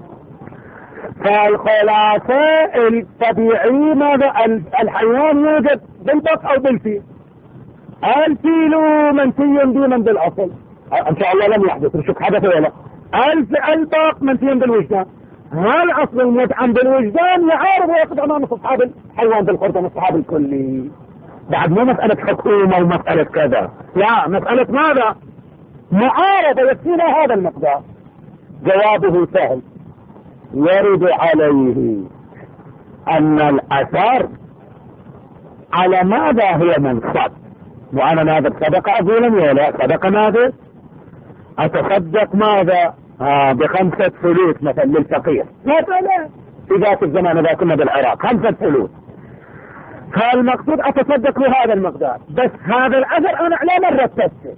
فالخلاصة الطبيعي ماذا؟ الحيوان يوجد بالبق او بالفيل. الفيل منفي دينا بالاصل ان شاء الله لم يحدث، نشوف حدث ولا الباق منفي بالوجدان. هل اصل المدعم بالوجدان يعارض ويقف امام اصحاب الحيوان بالقرب اصحاب الكلي؟ بعد مو مسألة حكومة ومسألة كذا، لا مسألة ماذا؟ معارضة يكفينا هذا المقدار. جوابه سهل، يرد عليه ان الاثر على ماذا هي منصب. وانا ناظر صدقة اقول ولا صدقة ناظر اتصدق ماذا؟ آه بخمسة فلوس مثلا للفقير مثلا في ذات الزمان اذا كنا بالعراق خمسة فلوس، فالمقصود اتصدق بهذا المقدار. بس هذا الاثر انا على من رتبته؟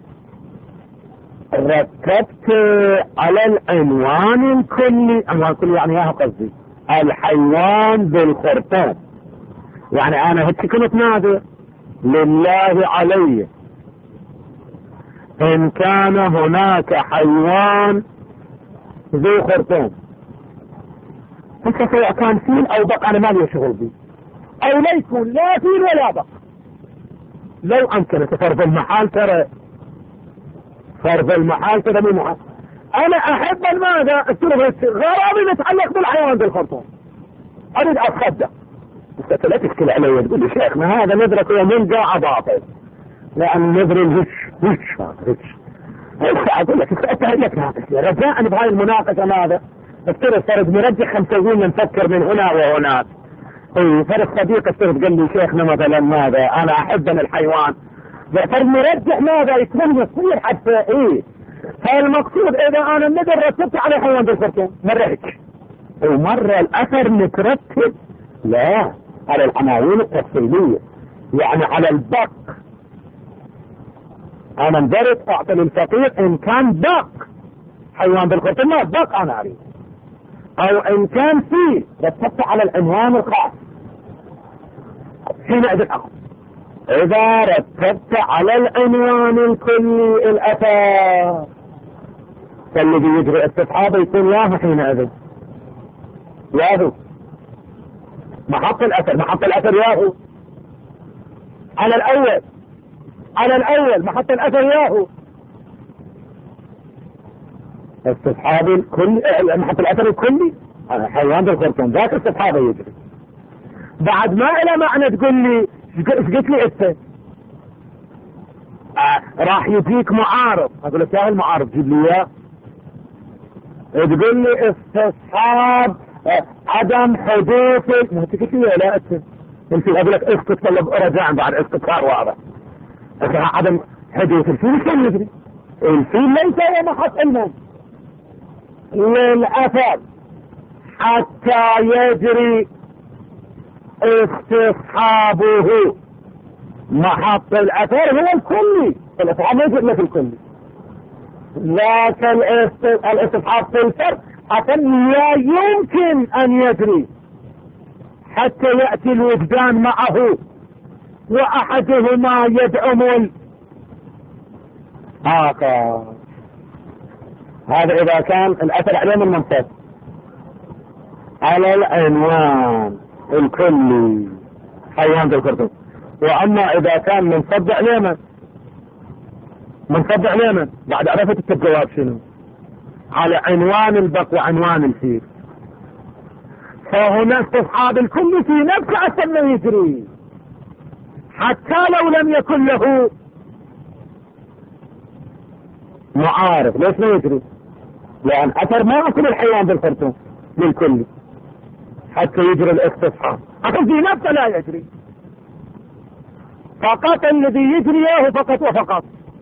رتبت على العنوان الكلي. عنوان الكلي يعني اياه قصدي الحيوان بالخرطوم، يعني انا هيك كنت ناظر لله علي ان كان هناك حيوان ذو خرطوم، انت سواء كان فيل او بق انا ما لي شغل بي، او لا يكون لا فيل ولا بق، لو أمكنك فرض المحال ترى فرض المحال ترى من محال. أنا أحب ماذا غرامي متعلق بالحيوان بالخرطوم أريد أتصدق بس لا تشكل علي تقول لي شيخنا هذا ندرك ومن جاء باطل لأن نذر الهش هش هش أقول لك استهلك هذا رجاء بهاي المناقشة ماذا افترض فرض مرجح خمسين نفكر من هنا وهناك. اي فرض صديق افترض قال لي شيخنا مثلا ماذا انا احب الحيوان فرض مرجح ماذا يكون يصير حتى ايه. فالمقصود اذا انا النذر رتبت على حيوان بالخرطوم مرة هيك ومرة الاثر مترتب لا على العناوين التفصيلية يعني على البق. انا انذرت اعطي للفقير ان كان بق حيوان بالخرطوم ما بق انا اريد او ان كان فيه رتبت على العنوان الخاص حينئذ اخذ. اذا رتبت على العنوان الكلي الاثار فالذي يجري استصحابه يكون ياهو حينئذ ياهو محط الاثر محط الاثر ياهو على الاول على الاول محط الاثر ياهو استصحاب الكل محط الاثر الكلي حيوان بالخرطوم ذاك استصحابه يجري. بعد ما الى معنى تقول لي ايش قلت لي انت آه راح يجيك معارض اقول لك يا المعارض جيب لي اياه تقول لي استصحاب آه عدم حدوث ما قلت لي لا انت انت اقول لك استصحاب رجاء بعد استقرار واضح عدم حدوث الفيل كم يجري الفيل ليس هو محط الماء للأثر حتى يجري استصحابه. محط الأثر هو الكلي الاستصحاب يجري لك الكلي ذاك الاستصحاب في الفرق أثر لا يمكن أن يجري حتى يأتي الوجدان معه وأحدهما يدعم الآخر. هذا إذا كان الأثر عليه من منصب على العنوان الكلي حيوان بالخرطوم. وأما إذا كان منصب عليه من منصب عليه من بعد عرفت الجواب شنو على عنوان البق وعنوان الفيل فهنا استصحاب الكل في نفس عشان ما يجري حتى لو لم يكن له معارف. ليش ما يجري؟ لأن أثر ما أكل الحيوان بالخرطوم للكل حتى يجري الاستصحاب أكل في نفسه لا يجري فقط الذي يجريه فقط وفقط.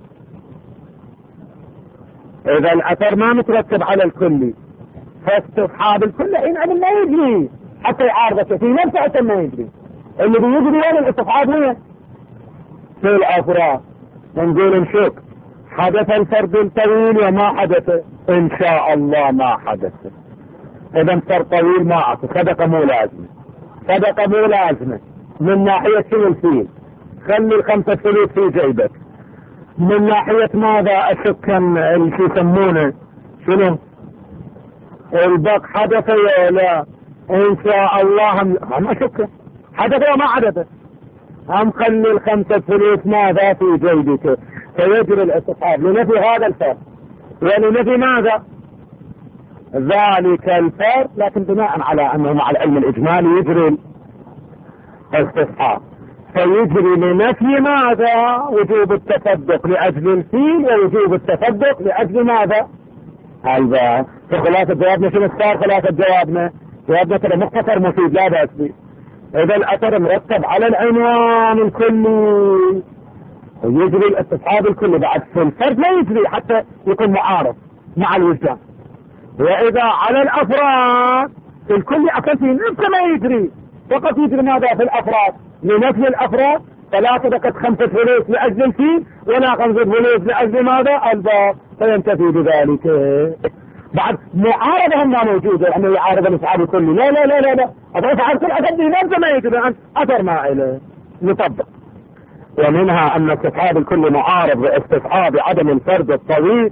إذا الأثر ما مترتب على الكل فاستصحاب الكل حينئذ ما يجري حتى يعارضه في نفسه حتى ما يجري. الذي يجري وين الاستصحاب هي في الأفراد نقول نشوف حدث الفرد الطويل وما حدث ان شاء الله ما حدث. اذا فرد طويل ما اعطي صدقة مو لازمة صدقة مو لازمة من ناحية شنو الفيل خلي الخمسة فلوس في جيبك. من ناحية ماذا اشك اللي يسمونه شنو البق حدث ولا لا ان شاء الله ما اشك حدث وما حدث هم خلي الخمسة فلوس ماذا في جيبك فيجري الاستصحاب لنفي هذا الفرق ولنفي ماذا ذلك الفرق لكن بناء على انه مع العلم الاجمالي يجري الاستصحاب فيجري لنفي ماذا وجوب التصدق لاجل الفيل ووجوب التصدق لاجل ماذا هذا. فخلاصة جوابنا شنو صار خلاصة جوابنا جوابنا كده مختصر مفيد لا بأس به. اذا الاثر مرتب على العنوان الكلي يجري الاستصحاب الكلي بعد في الفرد لا يجري حتى يكون معارض مع الوجدان. واذا على الافراد في الكل اكل في نفسه ما يجري فقط يجري ماذا في الافراد لنفي الافراد ثلاثة دقت خمسة فلوس لاجل الفيل ولا خمسة فلوس لاجل ماذا الباب فينتفي بذلك. بعد معارضة هم ما موجودة يعني يعارض الاستصحاب الكلي لا لا لا لا لا الاستصحاب كل اكل في نفسه ما يجري اثر ما له نطبق. ومنها ان استصحاب الكل معارض باستصحاب عدم الفرد الطويل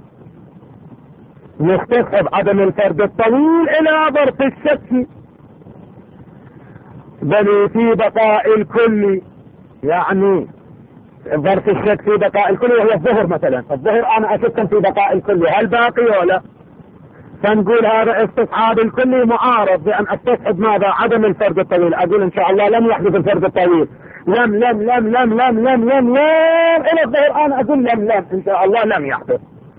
نستصحب عدم الفرد الطويل الى ظرف الشك بل في بقاء الكل يعني ظرف الشك في بقاء الكلي وهي الظهر مثلا. الظهر انا اشك في بقاء الكلي، هل باقي ولا؟ فنقول هذا استصحاب الكلي معارض بان استصحب ماذا؟ عدم الفرد الطويل. اقول ان شاء الله لم يحدث الفرد الطويل، لم لم لم لم لم لم لم لم الى الظهر انا اقول لم لم ان شاء الله لم يحدث.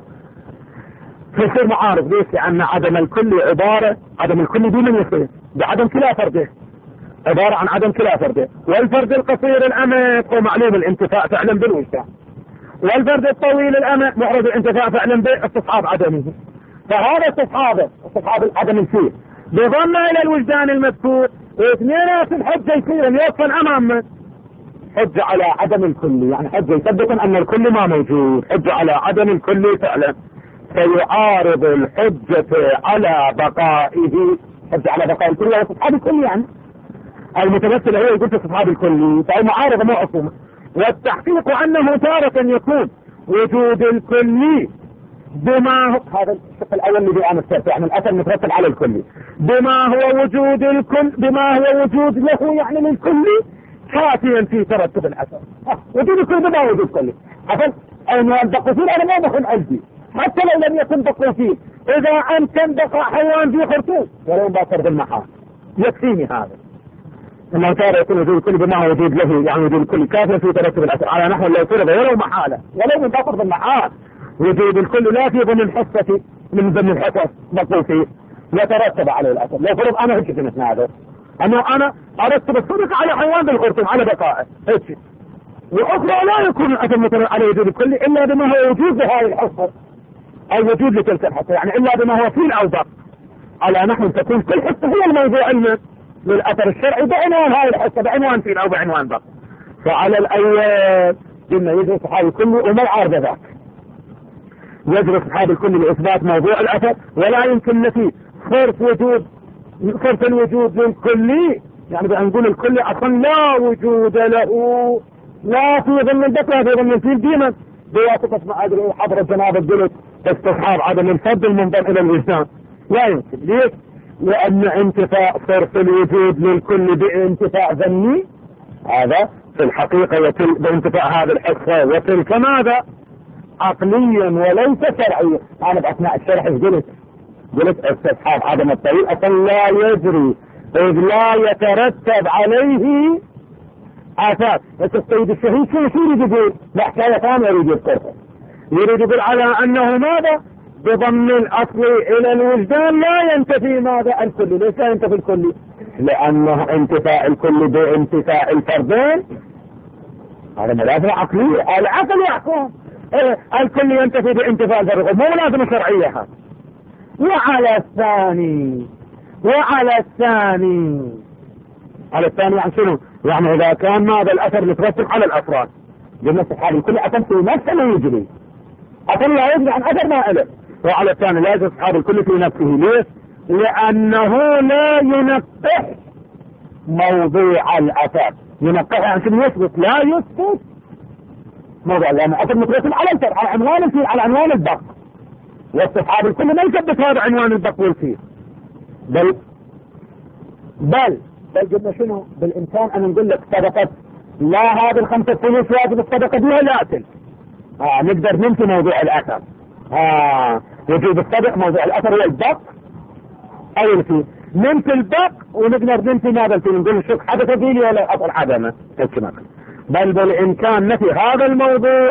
فيصير معارض. ليش؟ لان عدم الكلي عباره، عدم الكلي بمن يصير؟ بعدم كلا فرده، عباره عن عدم كلا فرده. والفرد القصير الامد هو معلوم الانتفاء فعلا بالوجدان، والفرد الطويل الامد معرض الانتفاء فعلا باستصحاب عدمه. فهذا استصحابه، استصحاب عدم الفيل بضم الى الوجدان المذكور، واثنينات الحجه يصير يوصل امامه حجه على عدم الكلي، يعني حجه يثبت ان الكلي ما موجود، حجه على عدم الكلي فعلا. فيعارض الحجه على بقائه، حجه على بقاء الكلي واستصحاب الكلي، يعني المتمثل هو يقول استصحاب الكلي، فهي معارضه مو عصومه. والتحقيق انه تارة يكون وجود الكلي بما هو، هذا الشق الاول اللي بيان السرف، يعني الاثر مترتب على الكلي، بما هو وجود الكل، بما هو وجود له يعني للكلي كافيا في ترتب الاثر. وجود الكل بما هو وجود كلي. حسن عنوان بقوفيل انا ما بكون قلبي حتى لو لم يكن بقوفيل، اذا امكن بقى حيوان في خرطوم ولو ما فرض المحال يكفيني هذا. انه تارة يكون وجود الكل بما هو وجود له، يعني وجود الكل كافيا في ترتب الاثر على نحو لو فرض ولو محاله ولو من فرض المحال. وجود الكل لا في ضمن الحصة من ضمن الحصص مطلوب يترتب عليه الاثر. لو فرض انا هيك مثل هذا، انه انا ارتب الصدق على حيوان بالخرطوم على بقائه هيك، واخرى لا يكون الاثر مترتب على وجود الكل الا بما هو وجود لهذه الحصة، او وجود لتلك الحصة، يعني الا بما هو فيل او بق، على نحو تكون كل حصة هي الموضوع علمه للاثر الشرعي بعنوان هذه الحصة، بعنوان فيل او بعنوان بق. فعلى الاول قلنا يدرس هذا كله وما يعارض ذاك، يدرس هذا الكل لإثبات موضوع الأثر، ولا يمكن نفي صرف وجود، صرف الوجود للكلي، يعني بنقول الكلي أصلا لا وجود له لا في ضمن البقى في ضمن الفيل ديما بواسطة ما أدري حضرة جناب الجلد استصحاب عدم الفرد المنضم إلى الوجدان. لا يمكن. ليش؟ لأن انتفاء صرف الوجود للكل بانتفاء ذني، هذا في الحقيقة يتل بانتفاء هذا الحصة وتلك ماذا؟ عقليا وليس شرعيا. انا باثناء الشرح قلت قلت استصحاب عدم الطويل اصلا لا يجري اذ لا يترتب عليه اثار. بس السيد الشهيد شو شو يريد يقول؟ لا حكايه ثانيه يريد يذكرها، يريد يقول على انه ماذا؟ بضم الاصل الى الوجدان لا ينتفي ماذا؟ الكل. ليس لا ينتفي الكل؟ لانه انتفاء الكل بانتفاء الفردين، هذا ملازمه عقليه، العقل يحكم. إيه الكل ينتفي بانتفاء الفرق، مو لازم شرعية هذا. وعلى الثاني وعلى الثاني على الثاني يعني شنو؟ يعني اذا كان ماذا الاثر مترتب على الافراد بنفس الحال الكل اثر في نفسه ما يجري، اثر لا يجري عن اثر ما له. وعلى الثاني لا يجري اصحاب الكل في نفسه. ليش؟ لانه لا ينقح موضوع الاثر. ينقح عن شنو؟ يثبت لا يثبت موضوع، لأن أثر مترتب على الفرع على عنوان الفيل على عنوان البق، واستصحاب الكل ما يثبت هذا عنوان البق والفيل. بل بل بل قلنا شنو؟ بالإمكان أن نقول لك صدقة لا هذه الخمسة فلوس واجب الصدقة بها لا تلك. آه نقدر ننفي موضوع الأثر. آه وجوب الصدق موضوع الأثر هو البق أو الفيل. ننفي البق ونقدر ننفي ماذا الفيل، نقول شوف حدث فيلي ولا أصل عدمه هيك مثلا. بل بالإمكان نفي هذا الموضوع،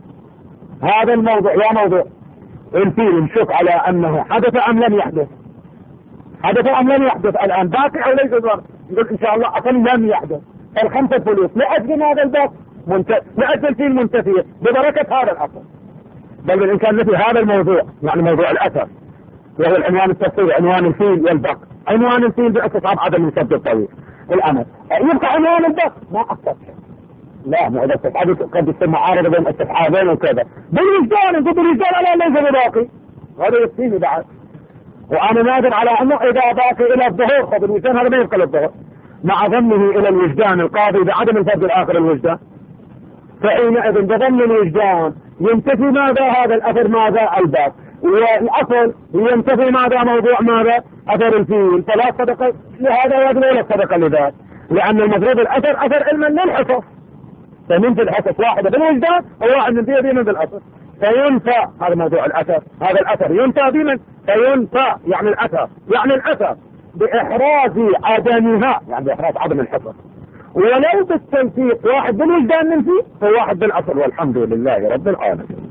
هذا الموضوع يا موضوع الفيل نشوف على أنه حدث أم لم يحدث، حدث أم لم يحدث الآن باقي أو ليس ضرر، نقول إن شاء الله أصلا لم يحدث. الخمسة فلوس لأجل هذا الباب منتفي، لأجل الفيل منتفية ببركة هذا الأصل. بل بالإمكان نفي هذا الموضوع، يعني موضوع الأثر وهو العنوان التفصيلي عنوان الفيل والبق. عنوان الفيل باستصحاب عدم السد الطويل الأمل، يبقى عنوان البق ما أكثر. لا مو هذا التفعيل قد يصير معارضة بين استفعالين وكذا بالوجدان. نقول بالوجدان على ليس بباقي، هذا يكفيني بعد. وانا نادر على انه اذا باقي الى الظهور فبالوجدان هذا ما يبقى للظهور مع ضمه الى الوجدان القاضي بعدم الفرد الاخر الوجدان. فحينئذ بضم الوجدان ينتفي ماذا؟ هذا الاثر ماذا؟ الباب. والاصل ينتفي ماذا؟ موضوع ماذا؟ اثر الفيل. فلا صدقه لهذا ولا صدقه لذاك، لان المفروض الاثر اثر علما للحصص، فننفي الحقوق واحدة بالوجدان وواحد من دي بمن بالاصل فينفى. هذا موضوع الاثر، هذا الاثر ينفى بمن فينفى يعني الاثر يعني الاثر باحراز عدمها يعني باحراز عدم الحفظ. ولو بالتنسيق واحد بالوجدان ننفي وواحد بالاصل والحمد لله رب العالمين.